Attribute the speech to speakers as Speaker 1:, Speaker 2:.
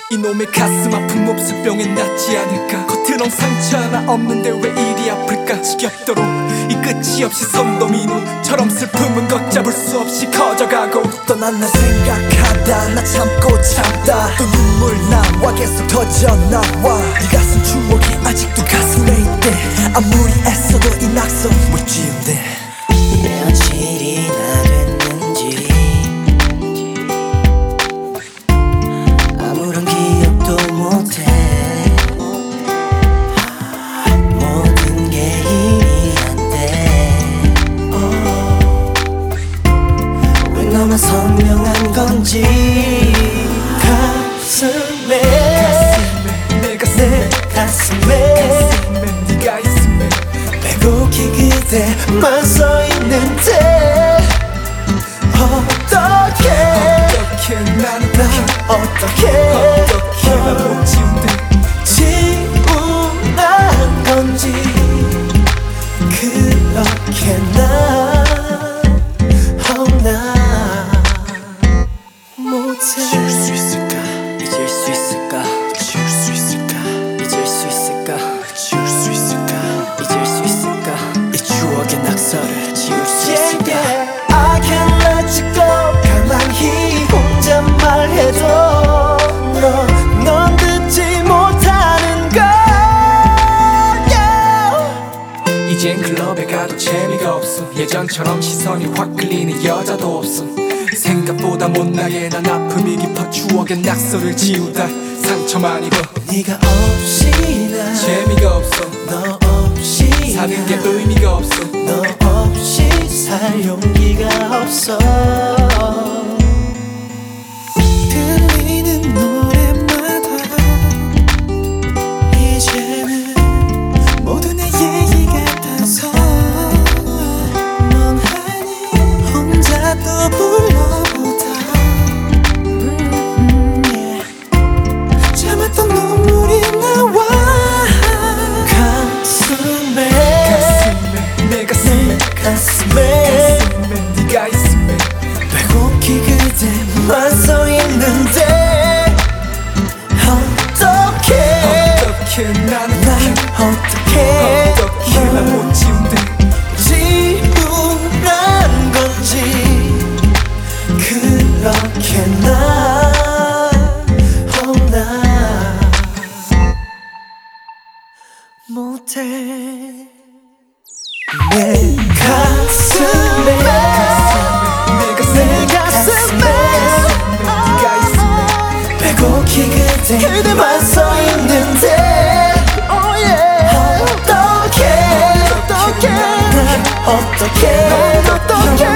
Speaker 1: 이놈의 가슴 아픈 몹쓸병엔 낫지 않을까. 겉으론 상처 하나 없는데 왜 이리 아플까. 지겹도록 이 끝이 없이 선도민호처럼 슬픔은 걷잡을 수 없이 커져가고.
Speaker 2: 떠난날 생각하다 나 참고 참다 또 눈물 나와 계속 터져나와. 이 가슴 추억이 아직도 가슴에 있대. 아무리 애써도 이 낙서 못 지운대.
Speaker 3: 며칠이나 됐는지 아무런 기억도 못해. 모든 게 일이 안 돼. 왜 너만 선명한 건지. 가슴에
Speaker 1: 내 가슴에 네가 있음에
Speaker 2: 빼곡히 그대만 서있는데 어떡해
Speaker 1: 나는
Speaker 2: 어떡해
Speaker 1: 난 못 지운대.
Speaker 2: 지운한 건지. 그렇게 나 못해.
Speaker 3: 지울 수 있을까? 잊을 수 있을까? 지울 수 있을까? 잊을 수 있을까? 지울 수 있을까? 잊을 수 있을까? 이 추억의 낙서를 지울 수 있을까?
Speaker 2: I can't let you go. 가만히 혼자 말해줘. 넌 듣지 못하는 걸.
Speaker 1: 이젠 클럽에 가도 재미가 없어. 예전처럼 시선이 확 끌리는 여자도 없어. 생각보다 못나게 난 아픔이 깊어. 추억의 낙서를 지우다 상처만 입어.
Speaker 2: 네가 없이 나
Speaker 1: 재미가 없어.
Speaker 2: 너 없이
Speaker 1: 사는 게 의미가 없어.
Speaker 2: 너 없이 살 용기가 없어. 들리는 노래마다 이제는 모두 내 얘기 같아서 멍하니 혼자 또 불러보다 참았던 눈물이 나와. 가슴에
Speaker 1: 내 가슴에 네가 있음에
Speaker 2: 빼곡히 그대만 서있는데 어떡해
Speaker 1: 나는
Speaker 2: 어떡해
Speaker 1: 난 못 지운대.
Speaker 2: 지우란 건지. 그렇게 나 못해. 내 가슴에 내 가슴에
Speaker 1: 네가 있음에
Speaker 2: 빼곡히 그대만 서있는데 어떡해 어떡해